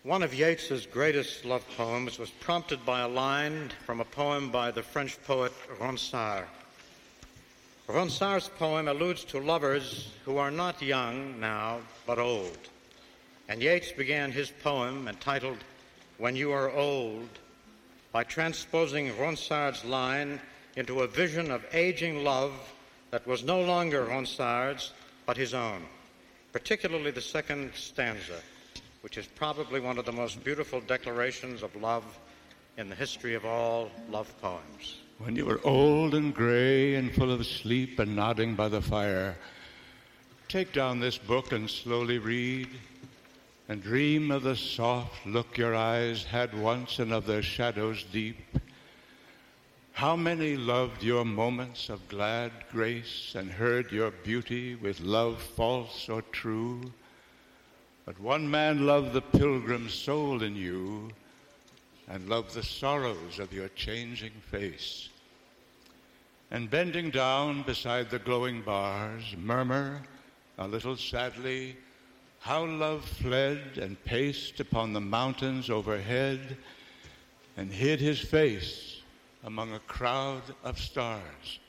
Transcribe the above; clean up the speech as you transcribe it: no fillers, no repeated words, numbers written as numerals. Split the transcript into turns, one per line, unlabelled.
One of Yeats's greatest love poems was prompted by a line from a poem by the French poet Ronsard. Ronsard's poem alludes to lovers who are not young now, but old. And Yeats began his poem, entitled When You Are Old, by transposing Ronsard's line into a vision of aging love that was no longer Ronsard's, but his own, particularly the second stanza, which is probably one of the most beautiful declarations of love in the history of all love poems.
When you were old and gray and full of sleep and nodding by the fire, take down this book and slowly read, and dream of the soft look your eyes had once and of their shadows deep. How many loved your moments of glad grace and heard your beauty with love false or true? But one man loved the pilgrim soul in you and loved the sorrows of your changing face. And bending down beside the glowing bars, murmur a little sadly how love fled and paced upon the mountains overhead and hid his face among a crowd of stars.